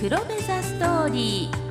黒部ザストーリー。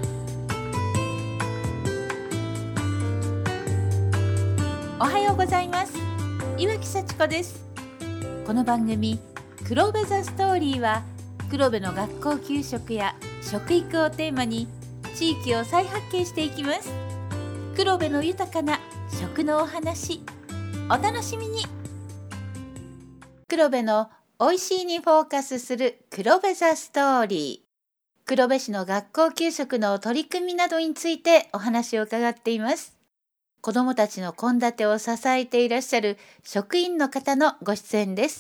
おはようございます。岩木幸子です。この番組黒部ザストーリーは、黒部の学校給食や食育をテーマに地域を再発見していきます。黒部の豊かな食のお話、お楽しみに。黒部のおいしいにフォーカスする黒部ザストーリー。黒部市の学校給食の取り組みなどについてお話を伺っています。子どもたちの献立を支えていらっしゃる職員の方のご出演です。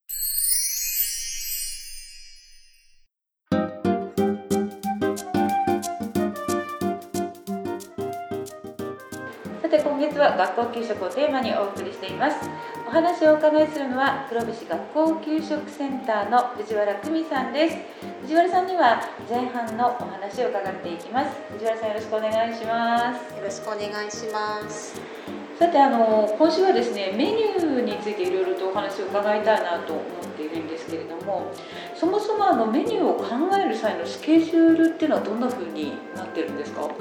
さて、今月は学校給食をテーマにお送りしています。お話をお伺いするのは黒部市学校給食センターの藤原久美さんです。藤原さんには前半のお話を伺っていきます。藤原さん、よろしくお願いします。 よろしくお願いします。 さて、今週はですね、メニューについていろいろとお話を伺いたいなと思っているんですけれども、そもそもメニューを考える際のスケジュールっていうのはどんな風になってるんですか？ はい、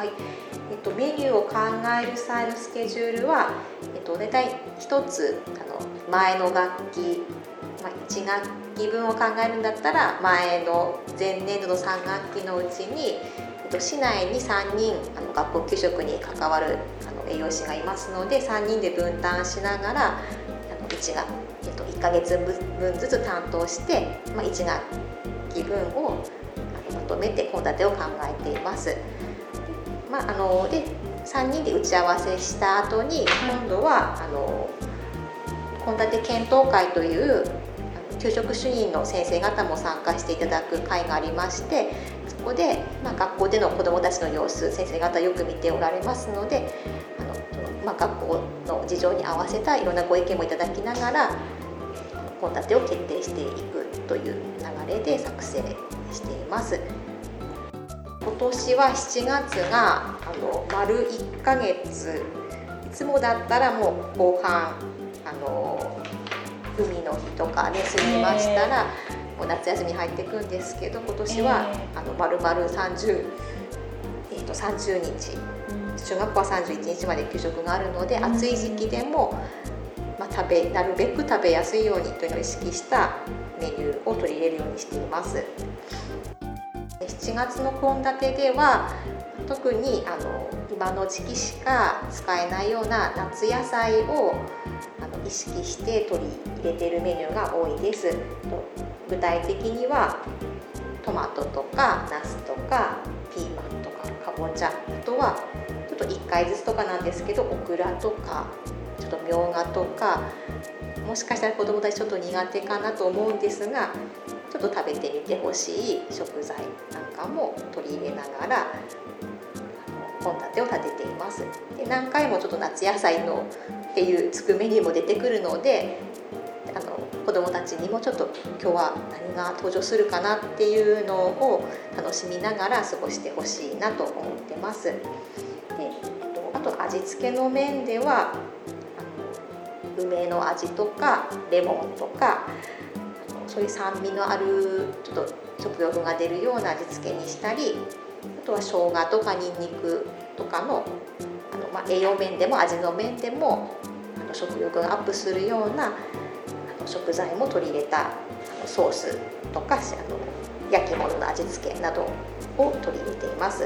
メニューを考える際のスケジュールは、大体一つ前の学期、1学期分を考えるんだったら、前年度の3学期のうちに、市内に3人学校給食に関わる栄養士がいますので、3人で分担しながら1ヶ月分ずつ担当して、1学期分をまとめて献立を考えています。で3人で打ち合わせした後に、今度は献立検討会という給食主任の先生方も参加していただく会がありまして、そこで、学校での子どもたちの様子、先生方よく見ておられますので、学校の事情に合わせたいろんなご意見もいただきながら献立を決定していくという流れで作成しています。今年は7月が丸1ヶ月、いつもだったらもう後半海の日とかね過ぎましたら、もう夏休み入っていくんですけど、今年は丸々30日、中学校は31日まで給食があるので、暑い時期でも、なるべく食べやすいようにというのを意識したメニューを取り入れるようにしています。7月の献立では、特に今の時期しか使えないような夏野菜を意識して取り入れているメニューが多いです。具体的にはトマトとかナスとかピーマンとかかぼちゃ、あとはちょっと1回ずつとかなんですけど、オクラとかちょっとみょうがとか、もしかしたら子どもたちちょっと苦手かなと思うんですが、ちょっと食べてみてほしい食材なんかも取り入れながら献立を立てています。で、何回もちょっと夏野菜のっていうつくメニューも出てくるので、子どもたちにもちょっと今日は何が登場するかなっていうのを楽しみながら過ごしてほしいなと思ってます。で、あと味付けの面では梅の味とかレモンとか、そういう酸味のあるちょっと食欲が出るような味付けにしたり、あとは生姜とかニンニクとかの栄養面でも味の面でも食欲がアップするような食材も取り入れたソースとか焼き物の味付けなどを取り入れています。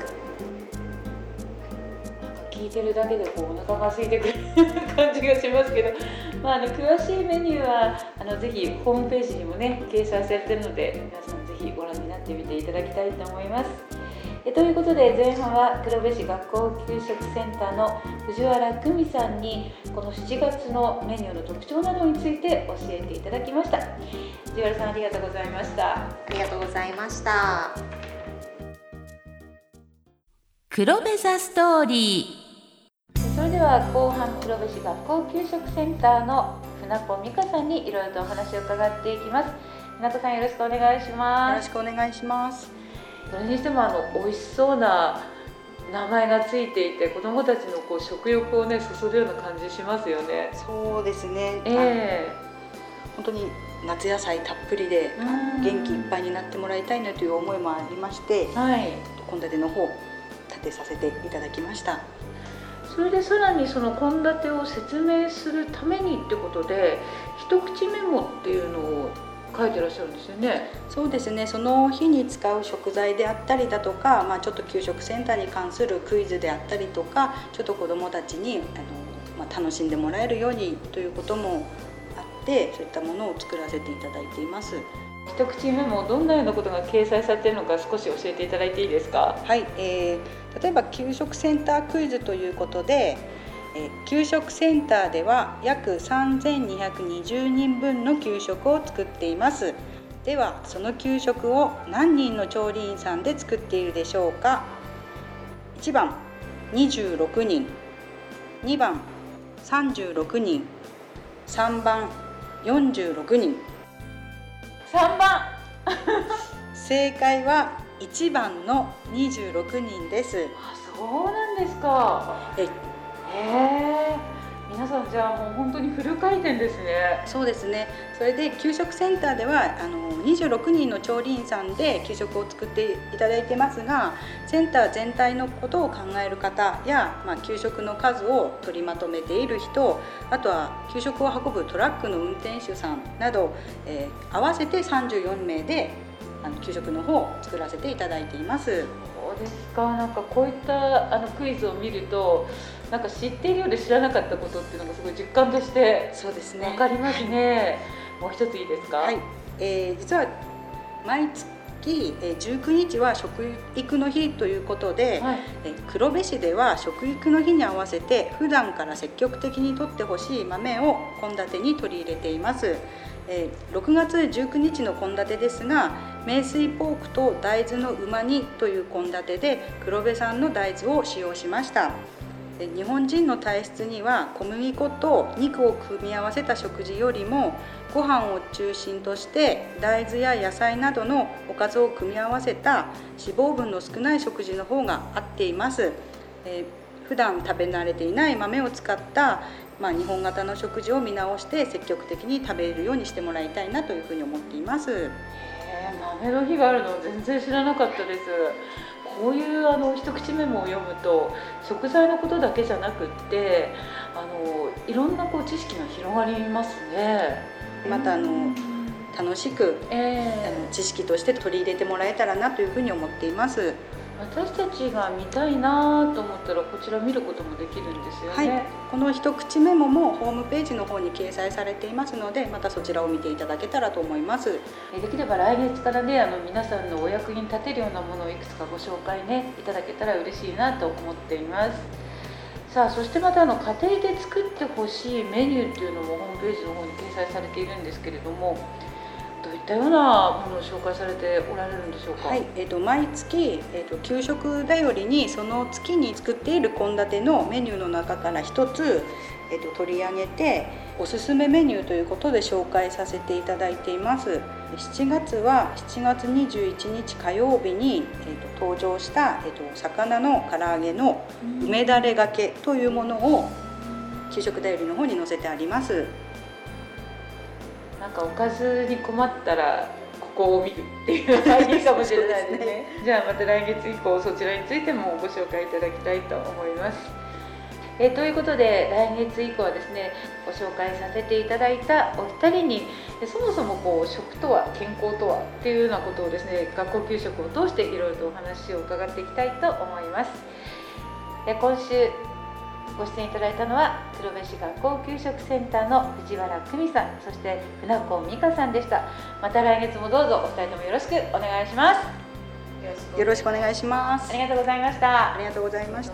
聞いてるだけでお腹が空いてくる感じがしますけど、詳しいメニューはぜひホームページにもね掲載されているので、皆さんぜひご覧になってみていただきたいと思います。ということで、前半は黒部市学校給食センターの藤原久美さんにこの7月のメニューの特徴などについて教えていただきました。藤原さん、ありがとうございました。 ありがとうございました。 黒部ザストーリー。それでは後半、黒部市学校給食センターの船子美香さんにいろいろとお話を伺っていきます。船子さん、よろしくお願いします。 よろしくお願いします。 それにしても美味しそうな名前がついていて、子どもたちの食欲をねそそるような感じしますよね。 そうですね、本当に夏野菜たっぷりで元気いっぱいになってもらいたいなという思いもありまして、献立の方立てさせていただきました。 それでさらにその献立を説明するためにってことで一口メモっていうのを書いてらっしゃるんですよね。 そうですね、その日に使う食材であったりだとか、ちょっと給食センターに関するクイズであったりとか、ちょっと子どもたちに楽しんでもらえるようにということもあって、そういったものを作らせていただいています。 一口メモどんなようなことが掲載されているのか少し教えていただいていいですか。 はい、例えば給食センタークイズということで、給食センターでは約3220人分の給食を作っています。ではその給食を何人の調理員さんで作っているでしょうか。1番26人、2番36人、3番46人。 3番正解は1番の26人です。 そうなんですか。皆さんじゃあもう本当にフル回転ですね。 そうですね。それで給食センターでは26人の調理員さんで給食を作っていただいてますが、センター全体のことを考える方や、給食の数を取りまとめている人、あとは給食を運ぶトラックの運転手さんなど、合わせて34名で給食の方を作らせていただいています。 そうですか。なんかこういったクイズを見るとなんか知っているようで知らなかったことっていうのがすごい実感として分かりますね。もう一ついいですか。 はい、実は毎月19日は食育の日ということで、黒部市では食育の日に合わせて普段から積極的に摂ってほしい豆を献立に取り入れています。6月19日の献立ですが、名水ポークと大豆のうま煮という献立で黒部産の大豆を使用しました。日本人の体質には小麦粉と肉を組み合わせた食事よりもご飯を中心として大豆や野菜などのおかずを組み合わせた脂肪分の少ない食事の方が合っています。普段食べ慣れていない豆を使った日本型の食事を見直して積極的に食べるようにしてもらいたいなというふうに思っています。 豆の日があるの全然知らなかったです。こういう一口メモを読むと食材のことだけじゃなくっていろんな知識が広がりますね。 また楽しく、知識として取り入れてもらえたらなというふうに思っています。 私たちが見たいなと思ったらこちら見ることもできるんですよね。 この一口メモもホームページの方に掲載されていますので、またそちらを見ていただけたらと思います。 できれば来月からね皆さんのお役に立てるようなものをいくつかご紹介ねいただけたら嬉しいなと思っています。さあそしてまた家庭で作ってほしいメニューっていうのもホームページの方に掲載されているんですけれども、どういったようなものを紹介されておられるんでしょうか。 毎月、給食だよりにその月に作っている献立のメニューの中から一つ、取り上げておすすめメニューということで紹介させていただいています。7月は7月21日火曜日に、登場した、魚の唐揚げの梅だれがけというものを給食だよりの方に載せてあります。 なんかおかずに困ったらここを見るっていうのがいいかもしれないですね。じゃあまた来月以降そちらについてもご紹介いただきたいと思います。ということで来月以降はですねご紹介させていただいたお二人にそもそも食とは健康とはっていうようなことをですね学校給食を通していろいろとお話を伺っていきたいと思います。今週ご出演いただいたのは黒部市学校給食センターの藤原久美さん、そして船子美香さんでした。また来月もどうぞお二人ともよろしくお願いします。 よろしくお願いします。 ありがとうございました。 ありがとうございました。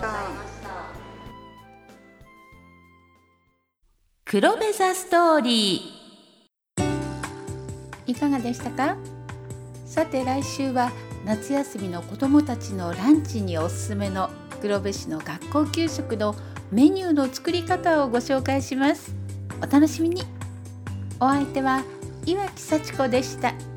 黒部ザストーリーいかがでしたか。さて来週は夏休みの子どもたちのランチにおすすめの黒部市の学校給食のメニューの作り方をご紹介します。お楽しみに。お相手は岩木幸子でした。